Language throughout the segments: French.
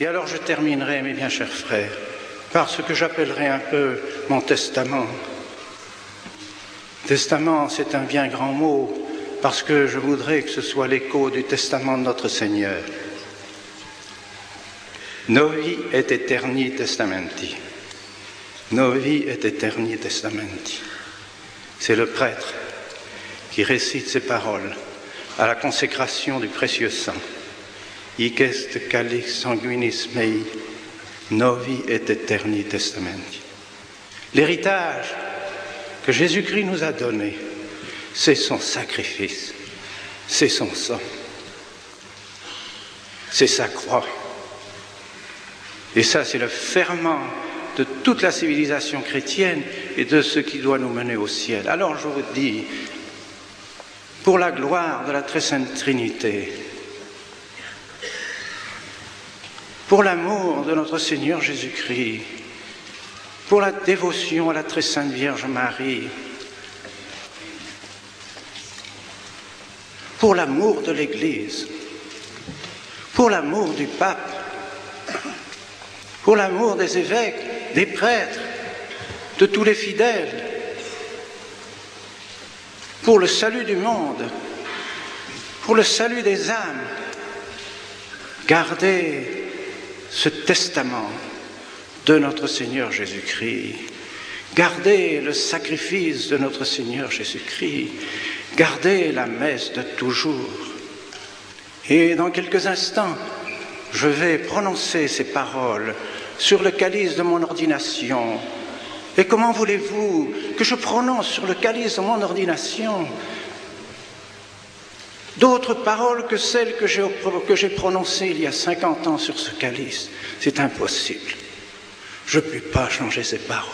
Et alors je terminerai, mes bien chers frères, par ce que j'appellerai un peu mon testament. Testament, c'est un bien grand mot, parce que je voudrais que ce soit l'écho du testament de notre Seigneur. Novi et aeterni testamenti. Novi et aeterni testamenti. C'est le prêtre qui récite ces paroles à la consécration du précieux sang. Hic est calix sanguinis mei, novi et aeterni testamenti. L'héritage que Jésus-Christ nous a donné, c'est son sacrifice, c'est son sang, c'est sa croix. Et ça, c'est le ferment de toute la civilisation chrétienne et de ce qui doit nous mener au ciel. Alors je vous dis, pour la gloire de la très sainte Trinité, pour l'amour de notre Seigneur Jésus-Christ, pour la dévotion à la très sainte Vierge Marie, pour l'amour de l'Église, pour l'amour du pape, pour l'amour des évêques, des prêtres, de tous les fidèles, pour le salut du monde, pour le salut des âmes, gardez ce testament de notre Seigneur Jésus-Christ. Gardez le sacrifice de notre Seigneur Jésus-Christ. Gardez la messe de toujours. Et dans quelques instants, je vais prononcer ces paroles sur le calice de mon ordination. Et comment voulez-vous que je prononce sur le calice de mon ordination d'autres paroles que celles que j'ai prononcées il y a 50 ans sur ce calice? C'est impossible. Je ne peux pas changer ces paroles.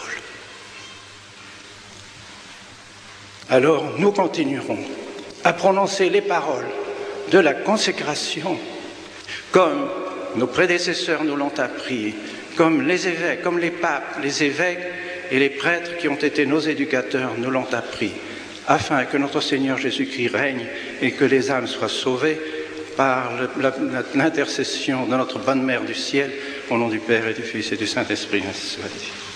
Alors nous continuerons à prononcer les paroles de la consécration comme nos prédécesseurs nous l'ont appris, comme les évêques, comme les papes, les évêques et les prêtres qui ont été nos éducateurs nous l'ont appris, afin que notre Seigneur Jésus-Christ règne et que les âmes soient sauvées par l'intercession de notre bonne Mère du ciel, au nom du Père et du Fils et du Saint-Esprit, ainsi soit-il.